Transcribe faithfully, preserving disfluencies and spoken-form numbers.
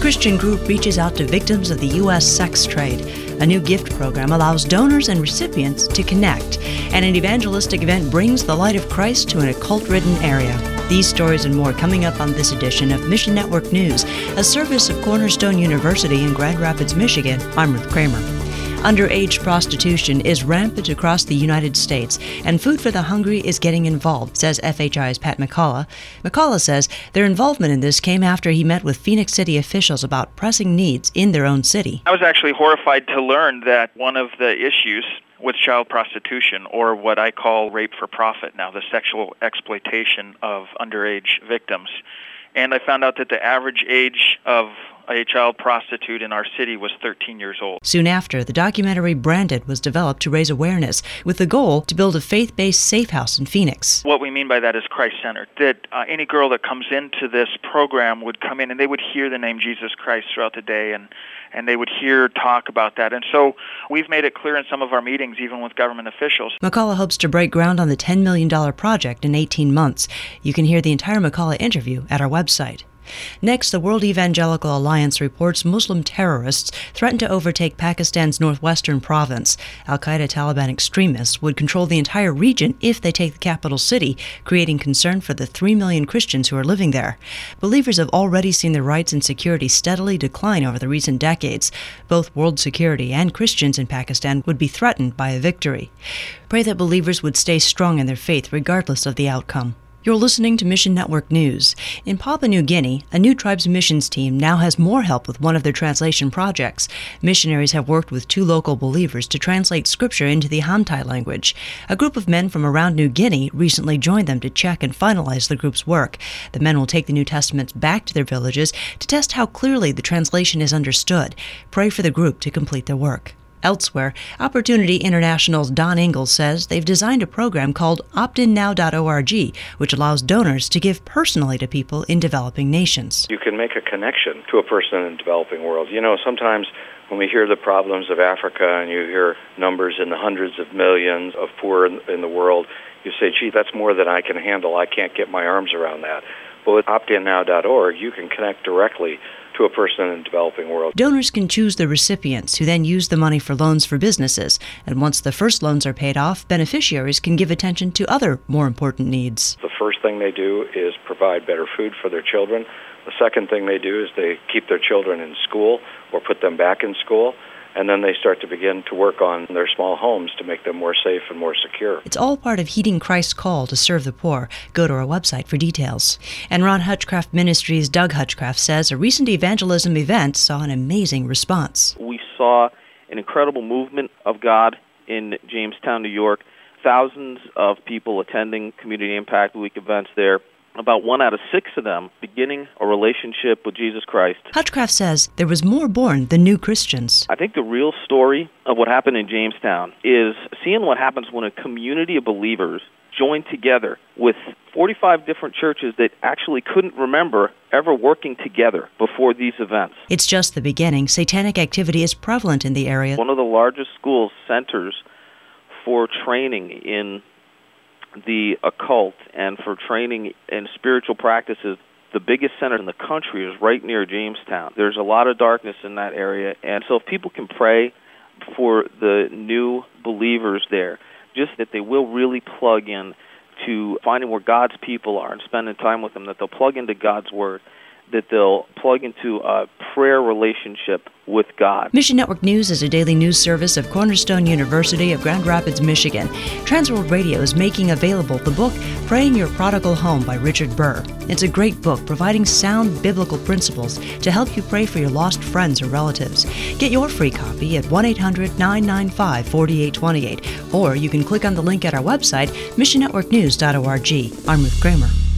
Christian group reaches out to victims of the U S sex trade. A new gift program allows donors and recipients to connect. And an evangelistic event brings the light of Christ to an occult-ridden area. These stories and more coming up on this edition of Mission Network News, a service of Cornerstone University in Grand Rapids, Michigan. I'm Ruth Kramer. Underage prostitution is rampant across the United States, and Food for the Hungry is getting involved, says F H I's Pat McCullough. McCullough says their involvement in this came after he met with Phoenix City officials about pressing needs in their own city. I was actually horrified to learn that one of the issues with child prostitution, or what I call rape for profit now, the sexual exploitation of underage victims. And I found out that the average age of a child prostitute in our city was thirteen years old. Soon after, the documentary Branded was developed to raise awareness, with the goal to build a faith-based safe house in Phoenix. What we mean by that is Christ-centered, that uh, any girl that comes into this program would come in and they would hear the name Jesus Christ throughout the day, and, and they would hear talk about that. And so we've made it clear in some of our meetings, even with government officials. McCullough hopes to break ground on the ten million dollars project in eighteen months. You can hear the entire McCullough interview at our website. Next, the World Evangelical Alliance reports Muslim terrorists threaten to overtake Pakistan's northwestern province. Al-Qaeda-Taliban extremists would control the entire region if they take the capital city, creating concern for the three million Christians who are living there. Believers have already seen their rights and security steadily decline over the recent decades. Both world security and Christians in Pakistan would be threatened by a victory. Pray that believers would stay strong in their faith regardless of the outcome. You're listening to Mission Network News. In Papua New Guinea, a new tribes missions team now has more help with one of their translation projects. Missionaries have worked with two local believers to translate scripture into the Hamtai language. A group of men from around New Guinea recently joined them to check and finalize the group's work. The men will take the New Testaments back to their villages to test how clearly the translation is understood. Pray for the group to complete their work. Elsewhere, Opportunity International's Don Ingalls says they've designed a program called opt in now dot org, which allows donors to give personally to people in developing nations. You can make a connection to a person in the developing world. You know, sometimes when we hear the problems of Africa and you hear numbers in the hundreds of millions of poor in, in the world, you say, gee, that's more than I can handle. I can't get my arms around that. But with opt in now dot org, you can connect directly to a person in the developing world. Donors can choose the recipients, who then use the money for loans for businesses. And once the first loans are paid off, beneficiaries can give attention to other more important needs. The first thing they do is provide better food for their children. The second thing they do is they keep their children in school or put them back in school. And then they start to begin to work on their small homes to make them more safe and more secure. It's all part of heeding Christ's call to serve the poor. Go to our website for details. And Ron Hutchcraft Ministries' Doug Hutchcraft says a recent evangelism event saw an amazing response. We saw an incredible movement of God in Jamestown, New York. Thousands of people attending Community Impact Week events there. About one out of six of them beginning a relationship with Jesus Christ. Hutchcraft says there was more born than new Christians. I think the real story of what happened in Jamestown is seeing what happens when a community of believers join together with forty-five different churches that actually couldn't remember ever working together before these events. It's just the beginning. Satanic activity is prevalent in the area. One of the largest schools centers for training in the occult and for training in spiritual practices, the biggest center in the country is right near Jamestown. There's a lot of darkness in that area, and so if people can pray for the new believers there, just that they will really plug in to finding where God's people are and spending time with them, that they'll plug into God's Word, that they'll plug into a prayer relationship with God. Mission Network News is a daily news service of Cornerstone University of Grand Rapids, Michigan. Transworld Radio is making available the book Praying Your Prodigal Home by Richard Burr. It's a great book providing sound biblical principles to help you pray for your lost friends or relatives. Get your free copy at one eight hundred nine nine five four eight two eight, or you can click on the link at our website, mission network news dot org. I'm Ruth Kramer.